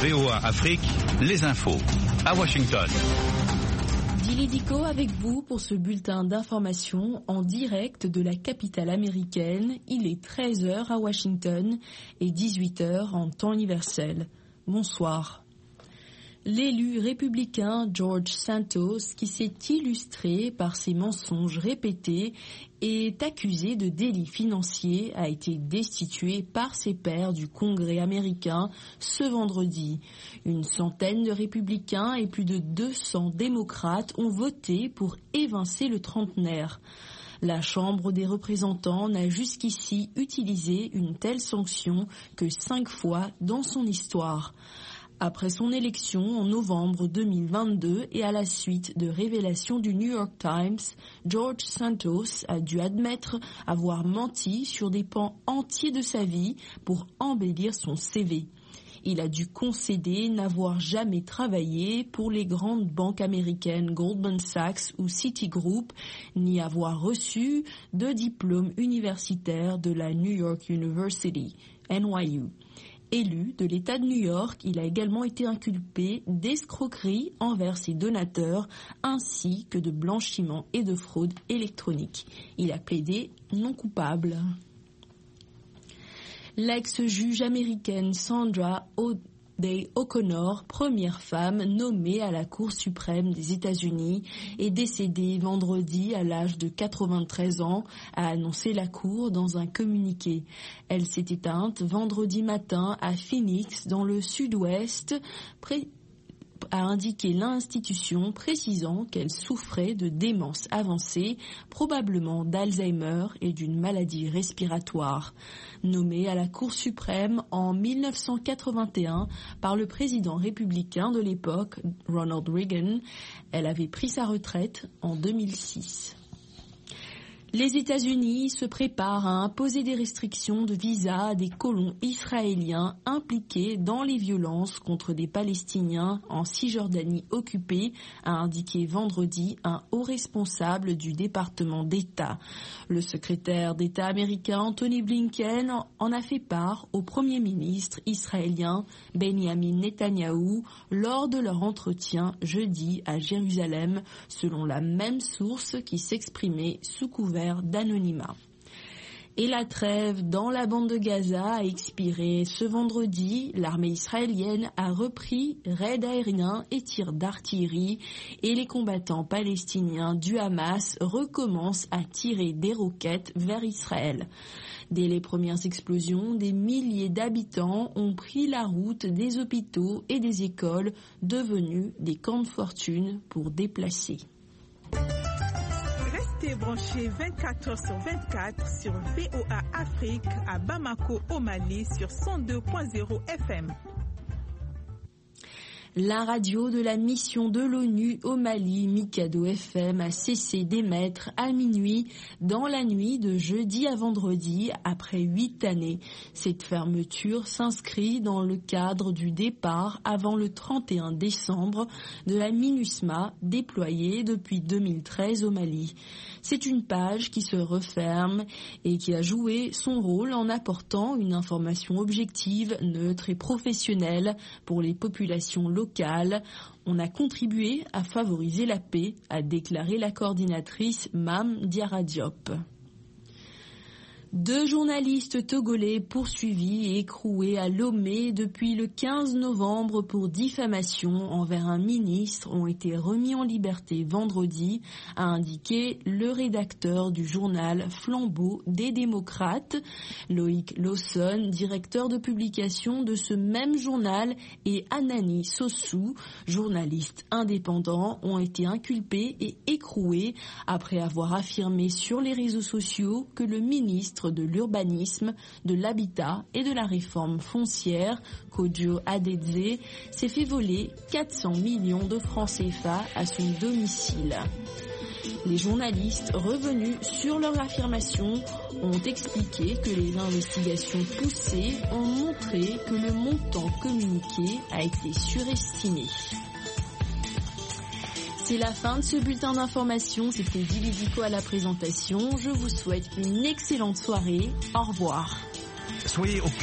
VOA Afrique, les infos. À Washington. Dili Diko avec vous pour ce bulletin d'information en direct de la capitale américaine. Il est 13h à Washington et 18h en temps universel. Bonsoir. L'élu républicain George Santos, qui s'est illustré par ses mensonges répétés, est accusé de délits financiers, a été destitué par ses pairs du Congrès américain ce vendredi. Une centaine de républicains et plus de 200 démocrates ont voté pour évincer le trentenaire. La Chambre des représentants n'a jusqu'ici utilisé une telle sanction que 5 fois dans son histoire. Après son élection en novembre 2022 et à la suite de révélations du New York Times, George Santos a dû admettre avoir menti sur des pans entiers de sa vie pour embellir son CV. Il a dû concéder n'avoir jamais travaillé pour les grandes banques américaines Goldman Sachs ou Citigroup, ni avoir reçu de diplôme universitaire de la New York University, NYU. Élu de l'État de New York, il a également été inculpé d'escroquerie envers ses donateurs ainsi que de blanchiment et de fraude électronique. Il a plaidé non coupable. L'ex-juge américaine Sandra Day O'Connor, première femme nommée à la Cour suprême des États-Unis, est décédée vendredi à l'âge de 93 ans, a annoncé la Cour dans un communiqué. Elle s'est éteinte vendredi matin à Phoenix, dans le sud-ouest, a indiqué l'institution, précisant qu'elle souffrait de démence avancée, probablement d'Alzheimer et d'une maladie respiratoire. Nommée à la Cour suprême en 1981 par le président républicain de l'époque, Ronald Reagan, elle avait pris sa retraite en 2006. Les États-Unis se préparent à imposer des restrictions de visa à des colons israéliens impliqués dans les violences contre des Palestiniens en Cisjordanie occupée, a indiqué vendredi un haut responsable du département d'État. Le secrétaire d'État américain Anthony Blinken en a fait part au Premier ministre israélien Benjamin Netanyahou lors de leur entretien jeudi à Jérusalem, selon la même source qui s'exprimait sous couvert d'anonymat. Et la trêve dans la bande de Gaza a expiré ce vendredi. L'armée israélienne a repris raids aériens et tirs d'artillerie et les combattants palestiniens du Hamas recommencent à tirer des roquettes vers Israël. Dès les premières explosions, des milliers d'habitants ont pris la route des hôpitaux et des écoles devenus des camps de fortune pour déplacer. Restez branchés 24h/24 sur VOA Afrique à Bamako au Mali sur 102.0 FM. La radio de la mission de l'ONU au Mali, Mikado FM, a cessé d'émettre à minuit dans la nuit de jeudi à vendredi après 8 années. Cette fermeture s'inscrit dans le cadre du départ avant le 31 décembre de la MINUSMA déployée depuis 2013 au Mali. C'est une page qui se referme et qui a joué son rôle en apportant une information objective, neutre et professionnelle pour les populations locales. On a contribué à favoriser la paix, a déclaré la coordinatrice Mame Diarra Diop. 2 journalistes togolais poursuivis et écroués à Lomé depuis le 15 novembre pour diffamation envers un ministre ont été remis en liberté vendredi, a indiqué le rédacteur du journal Flambeau des démocrates. Loïc Lawson, directeur de publication de ce même journal, et Anani Sossou, journaliste indépendant, ont été inculpés et écroués après avoir affirmé sur les réseaux sociaux que le ministre de l'Urbanisme, de l'Habitat et de la Réforme foncière, Kojo Adedze, s'est fait voler 400 millions de francs CFA à son domicile. Les journalistes revenus sur leur affirmation ont expliqué que les investigations poussées ont montré que le montant communiqué a été surestimé. C'est la fin de ce bulletin d'information. C'était Dili Diko à la présentation. Je vous souhaite une excellente soirée. Au revoir. Soyez au